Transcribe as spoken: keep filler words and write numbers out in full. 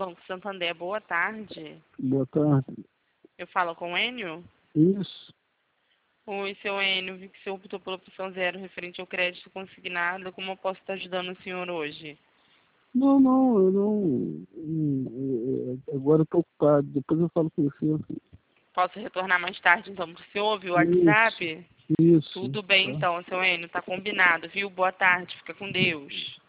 Banco Santander, boa tarde. Boa tarde. Eu falo com o Enio? Isso. Oi, seu Enio, vi que o senhor optou pela opção zero referente ao crédito consignado. Como eu posso estar ajudando o senhor hoje? Não, não, eu não. hum, é, Agora eu tô ocupado. Depois eu falo com você. Posso retornar mais tarde, então, para o senhor ouvir o Isso. WhatsApp? Isso. Tudo bem, Tá. então, seu Enio, tá combinado, viu? Boa tarde, fica com Deus.